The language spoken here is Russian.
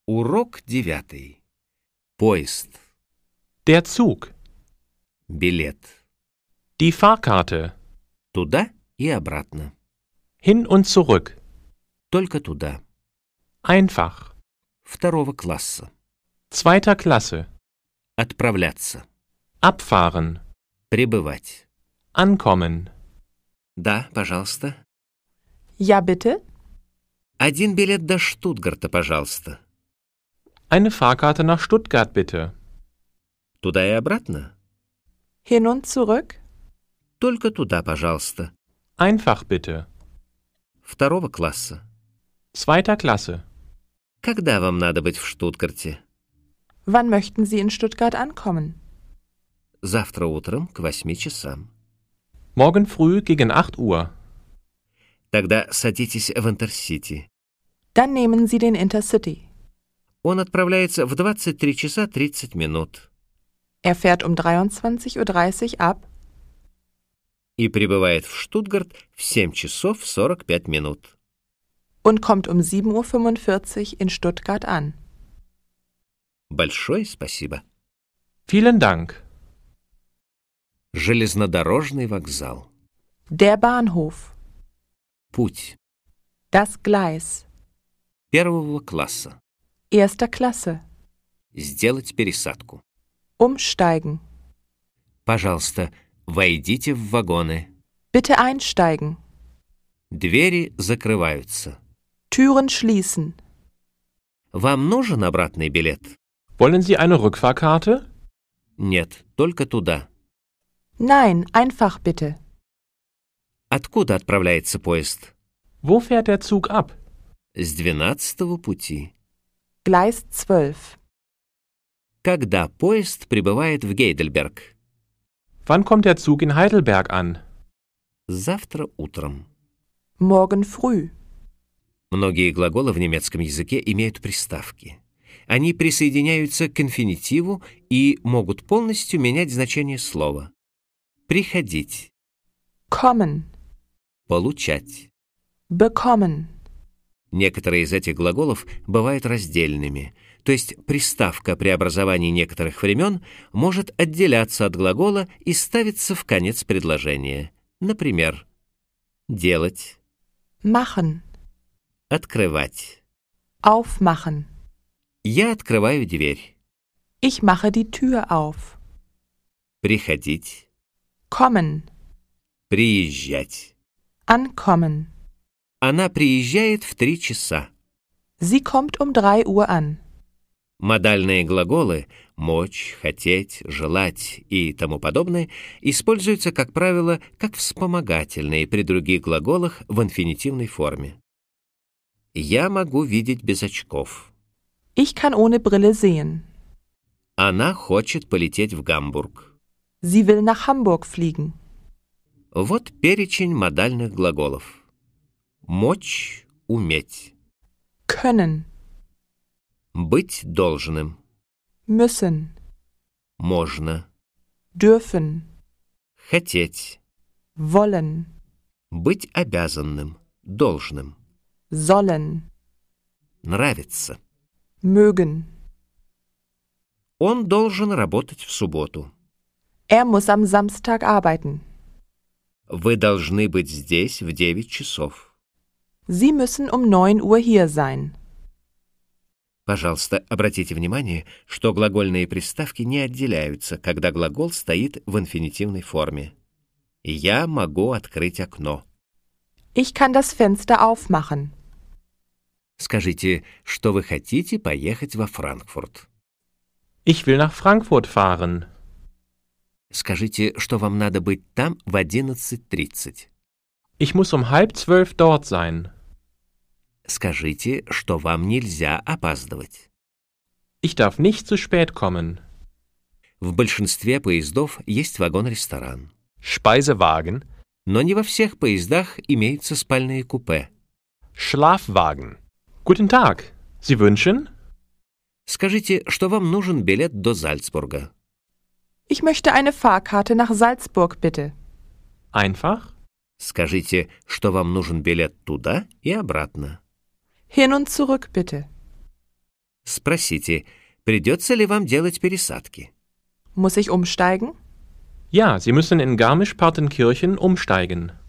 Урок 9. Поезд. Der Zug. Билет. Die Fahrkarte. Туда и обратно. Hin und zurück. Только туда. Einfach. Второго класса. Zweiter Klasse. Отправляться. Abfahren. Прибывать. Ankommen. Да, пожалуйста. Ja, bitte? Один билет до Штутгарта, пожалуйста. Eine Fahrkarte nach Stuttgart, bitte. Туда и обратно? Hin und zurück? Только туда, пожалуйста. Einfach, bitte. Второго класса. Zweiter Klasse. Когда вам надо быть в Штутгарте? Wann möchten Sie in Stuttgart ankommen? Завтра утром к 8 часам. Morgen früh gegen 8 Uhr. Тогда садитесь в Интерсити. Dann nehmen Sie den Intercity. Он отправляется в 23 часа 30 минут. Er fährt um 23:30 Uhr ab И прибывает в Штутгарт в 7 часов 45 минут. und kommt um 7:45 Uhr in Stuttgart an. Большое спасибо. Vielen Dank. Железнодорожный вокзал. Der Bahnhof. Путь. Das Gleis. Первого класса. Erster Klasse. Сделать пересадку. Umsteigen. Пожалуйста, войдите в вагоны. Bitte einsteigen. Двери закрываются. Türen schließen. Вам нужен обратный билет? Wollen Sie eine Rückfahrkarte? Нет, только туда. Nein, einfach bitte. Откуда отправляется поезд? Wo fährt der Zug ab? С 12-го пути. Gleis 12. Когда поезд прибывает в Гейдельберг? Wann kommt der Zug in Heidelberg an? Завтра утром. Morgen früh. Многие глаголы в немецком языке имеют приставки. Они присоединяются к инфинитиву и могут полностью менять значение слова. Приходить. Kommen. Получать. Bekommen. Некоторые из этих глаголов бывают раздельными, то есть приставка при образовании некоторых времен может отделяться от глагола и ставиться в конец предложения. Например, делать, Machen. открывать. Aufmachen. Я открываю дверь. Ich mache die Tür auf. Приходить, Kommen. приезжать. Ankommen. Она приезжает в 3 часа. Sie kommt um 3 Uhr an. Модальные глаголы «мочь», «хотеть», «желать» и тому подобное используются, как правило, как вспомогательные при других глаголах в инфинитивной форме. Я могу видеть без очков. Ich kann ohne Brille sehen. Она хочет полететь в Гамбург. Sie will nach Hamburg fliegen. Вот перечень модальных глаголов. Мочь, уметь. Können. Быть должным. Müssen. Можно. Dürfen. Хотеть. Wollen. Быть обязанным. Должным. Sollen. Нравится. Mögen. Он должен работать в субботу. Er muss am Samstag arbeiten. Вы должны быть здесь в 9 часов. Sie müssen um 9 Uhr hier sein. Пожалуйста, обратите внимание, что глагольные приставки не отделяются, когда глагол стоит в инфинитивной форме. Я могу открыть окно. Ich kann das Fenster aufmachen. Скажите, что вы хотите поехать во Франкфурт. Ich will nach Frankfurt fahren. Скажите, что вам надо быть там в 11:30. Ich muss um 11:30 dort sein. Скажите, что вам нельзя опаздывать. Ich darf nicht zu spät kommen. В большинстве поездов есть вагон-ресторан. Speisewagen. Но не во всех поездах имеются спальные купе. Schlafwagen. Guten Tag. Sie wünschen? Скажите, что вам нужен билет до Зальцбурга. Ich möchte eine Fahrkarte nach Salzburg, bitte. Einfach. Скажите, что вам нужен билет туда и обратно. Hin und zurück, bitte. Спросите, придется ли вам делать пересадки? Muss ich umsteigen? Ja, Sie müssen in Garmisch-Partenkirchen umsteigen.